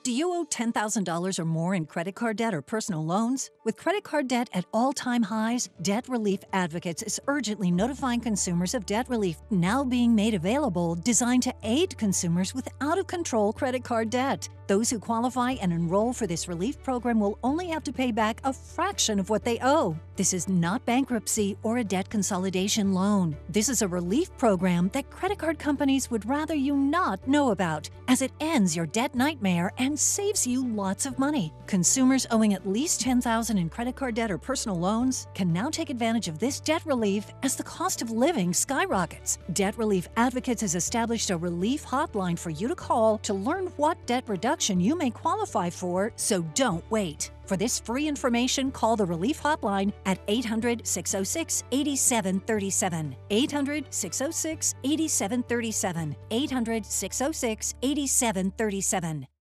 Do you owe $10,000 or more in credit card debt or personal loans? With credit card debt at all-time highs, Debt Relief Advocates is urgently notifying consumers of debt relief now being made available designed to aid consumers with out-of-control credit card debt. Those who qualify and enroll for this relief program will only have to pay back a fraction of what they owe. This is not bankruptcy or a debt consolidation loan. This is a relief program that credit card companies would rather you not know about, as it ends your debt nightmare and saves you lots of money. Consumers owing at least $10,000 in credit card debt or personal loans can now take advantage of this debt relief as the cost of living skyrockets. Debt Relief Advocates has established a relief hotline for you to call to learn what debt reduction you may qualify for, so don't wait. For this free information, call the Relief Hotline at 800-606-8737. 800-606-8737. 800-606-8737.